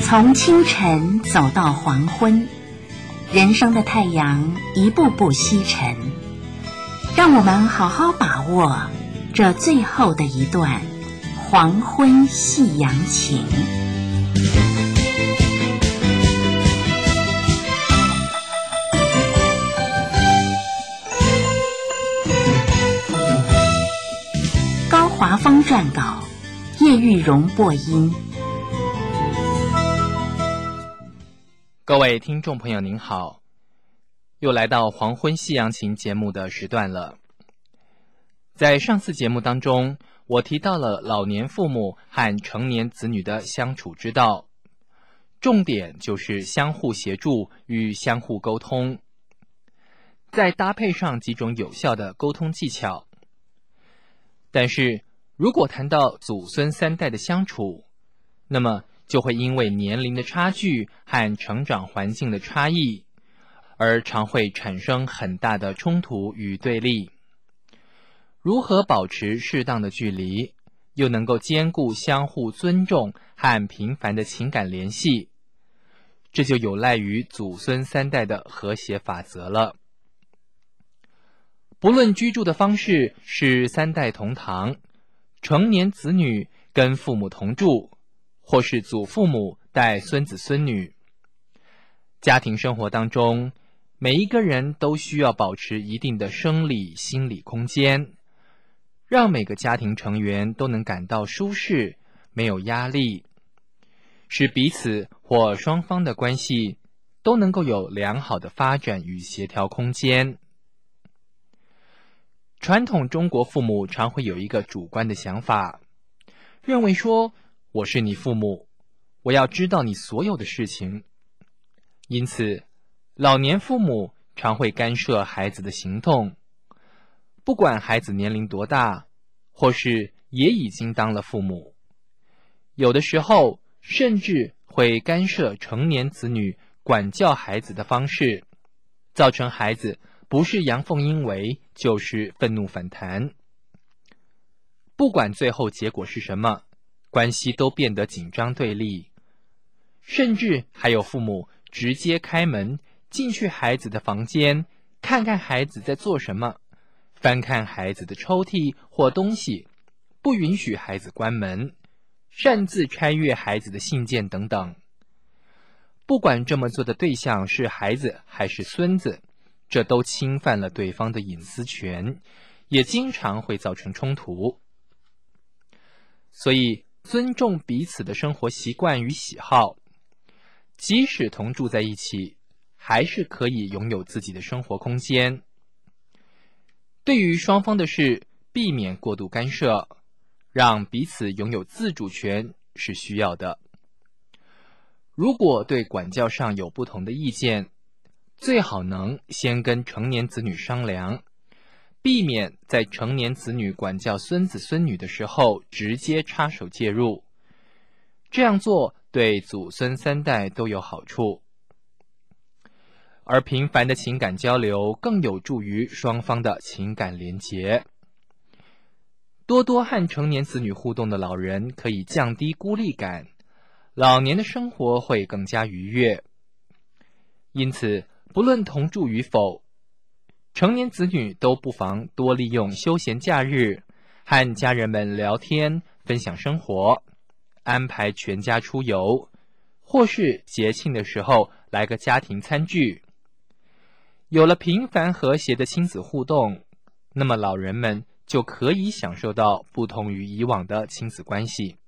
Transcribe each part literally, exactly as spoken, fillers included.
从清晨走到黄昏，人生的太阳一步步西沉，让我们好好把握这最后的一段黄昏夕阳情。高华峰撰稿，叶玉荣播音。 各位听众朋友您好，又来到黄昏夕阳情节目的时段了。在上次节目当中，我提到了老年父母和成年子女的相处之道，重点就是相互协助与相互沟通，再搭配上几种有效的沟通技巧。但是如果谈到祖孙三代的相处，那么就会因为年龄的差距和成长环境的差异，而常会产生很大的冲突与对立。如何保持适当的距离，又能够兼顾相互尊重和频繁的情感联系，这就有赖于祖孙三代的和谐法则了。不论居住的方式是三代同堂，成年子女跟父母同住，或是祖父母带孙子孙女，家庭生活当中，每一个人都需要保持一定的生理心理空间，让每个家庭成员都能感到舒适，没有压力，使彼此或双方的关系都能够有良好的发展与协调空间。传统中国父母常会有一个主观的想法，认为说我是你父母，我要知道你所有的事情。因此，老年父母常会干涉孩子的行动，不管孩子年龄多大，或是也已经当了父母，有的时候甚至会干涉成年子女管教孩子的方式，造成孩子不是阳奉阴违，就是愤怒反弹。不管最后结果是什么，关系都变得紧张对立，甚至还有父母直接开门进去孩子的房间，看看孩子在做什么，翻看孩子的抽屉或东西，不允许孩子关门，擅自拆阅孩子的信件等等。不管这么做的对象是孩子还是孙子，这都侵犯了对方的隐私权，也经常会造成冲突。所以尊重彼此的生活习惯与喜好，即使同住在一起，还是可以拥有自己的生活空间。对于双方的事，避免过度干涉，让彼此拥有自主权是需要的。如果对管教上有不同的意见，最好能先跟成年子女商量，避免在成年子女管教孙子孙女的时候直接插手介入，这样做对祖孙三代都有好处。而频繁的情感交流更有助于双方的情感连结。多多和成年子女互动的老人可以降低孤立感，老年的生活会更加愉悦。因此，不论同住与否，成年子女都不妨多利用休闲假日，和家人们聊天，分享生活，安排全家出游，或是节庆的时候来个家庭餐聚。有了频繁和谐的亲子互动，那么老人们就可以享受到不同于以往的亲子关系。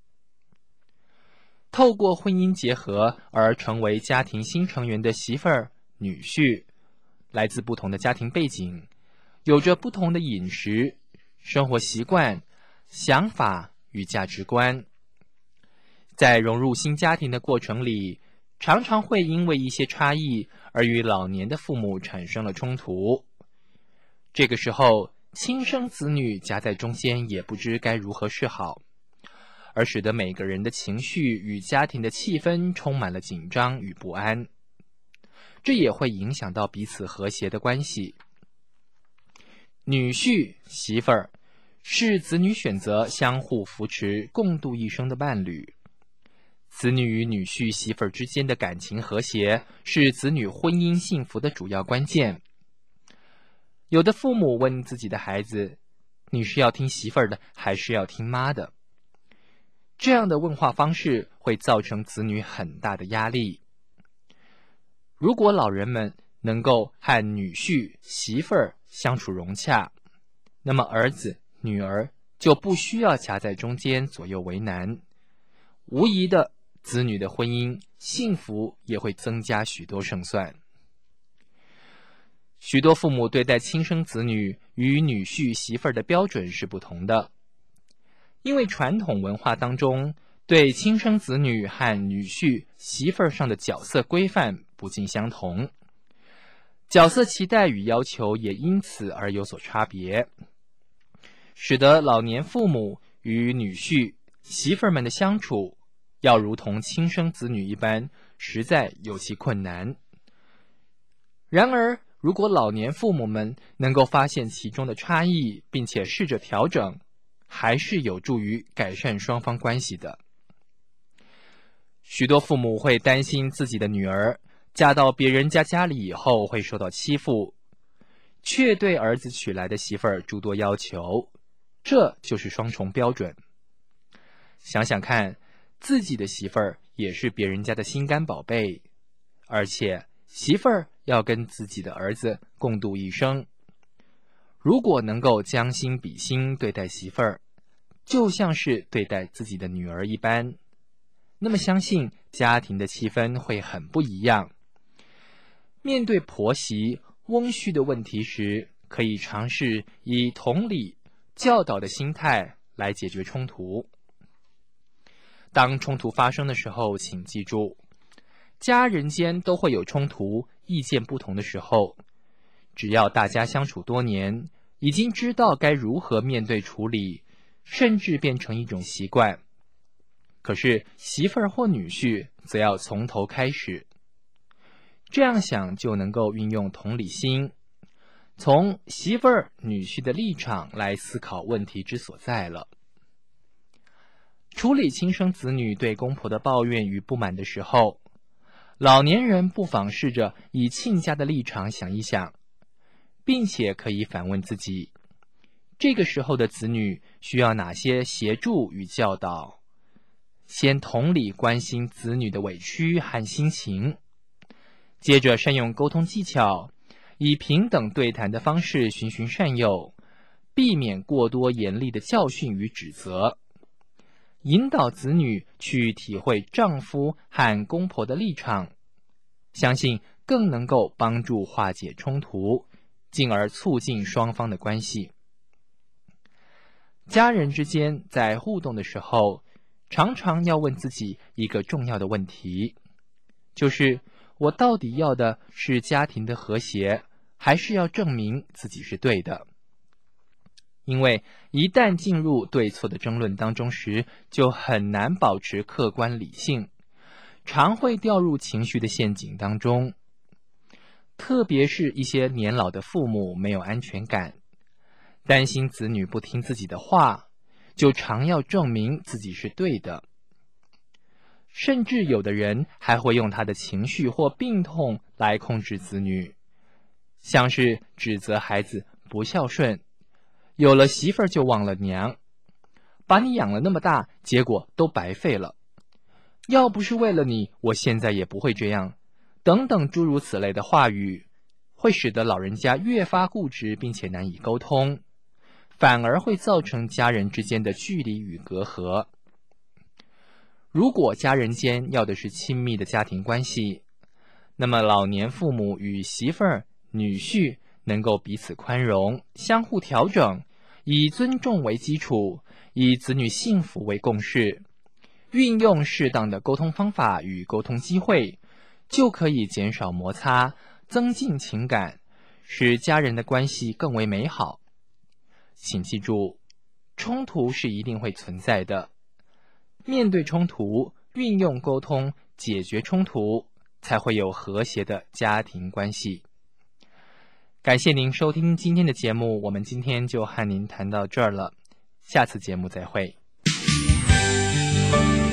透过婚姻结合而成为家庭新成员的媳妇儿、女婿，来自不同的家庭背景，有着不同的饮食、生活习惯、想法与价值观。在融入新家庭的过程里，常常会因为一些差异而与老年的父母产生了冲突。这个时候，亲生子女夹在中间也不知该如何是好，而使得每个人的情绪与家庭的气氛充满了紧张与不安，这也会影响到彼此和谐的关系。女婿、媳妇儿是子女选择相互扶持、共度一生的伴侣， 子女与女婿、媳妇儿之间的感情和谐，是子女婚姻幸福的主要关键。有的父母问自己的孩子，你是要听媳妇儿的，还是要听妈的？这样的问话方式会造成子女很大的压力。如果老人们能够和女婿、媳妇儿相处融洽，那么儿子、女儿就不需要夹在中间左右为难，无疑的，子女的婚姻幸福也会增加许多胜算。许多父母对待亲生子女与女婿、媳妇儿的标准是不同的，因为传统文化当中对亲生子女和女婿、媳妇儿上的角色规范不尽相同，角色期待与要求也因此而有所差别，使得老年父母与女婿、媳妇儿们的相处要如同亲生子女一般，实在有其困难。然而，如果老年父母们能够发现其中的差异，并且试着调整，还是有助于改善双方关系的。许多父母会担心自己的女儿嫁到别人家家里以后会受到欺负，却对儿子娶来的媳妇儿诸多要求，这就是双重标准。想想看，自己的媳妇儿也是别人家的心肝宝贝，而且媳妇儿要跟自己的儿子共度一生。如果能够将心比心对待媳妇儿，就像是对待自己的女儿一般，那么相信家庭的气氛会很不一样。面对婆媳、翁婿的问题时，可以尝试以同理、教导的心态来解决冲突。当冲突发生的时候，请记住，家人间都会有冲突，意见不同的时候，只要大家相处多年，已经知道该如何面对处理，甚至变成一种习惯。可是媳妇儿或女婿则要从头开始，这样想就能够运用同理心，从媳妇儿、女婿的立场来思考问题之所在了。处理亲生子女对公婆的抱怨与不满的时候，老年人不妨试着以亲家的立场想一想，并且可以反问自己，这个时候的子女需要哪些协助与教导？先同理关心子女的委屈和心情，接着善用沟通技巧，以平等对谈的方式循循善诱，避免过多严厉的教训与指责，引导子女去体会丈夫和公婆的立场，相信更能够帮助化解冲突，进而促进双方的关系。家人之间在互动的时候，常常要问自己一个重要的问题，就是我到底要的是家庭的和谐，还是要证明自己是对的？因为一旦进入对错的争论当中时，就很难保持客观理性，常会掉入情绪的陷阱当中。特别是一些年老的父母没有安全感，担心子女不听自己的话，就常要证明自己是对的。甚至有的人还会用他的情绪或病痛来控制子女，像是指责孩子不孝顺，有了媳妇儿就忘了娘，把你养了那么大，结果都白费了，要不是为了你，我现在也不会这样，等等诸如此类的话语，会使得老人家越发固执，并且难以沟通，反而会造成家人之间的距离与隔阂。如果家人间要的是亲密的家庭关系，那么老年父母与媳妇儿、女婿能够彼此宽容，相互调整，以尊重为基础，以子女幸福为共识，运用适当的沟通方法与沟通机会，就可以减少摩擦，增进情感，使家人的关系更为美好。请记住，冲突是一定会存在的，面对冲突，运用沟通解决冲突，才会有和谐的家庭关系。感谢您收听今天的节目，我们今天就和您谈到这儿了，下次节目再会。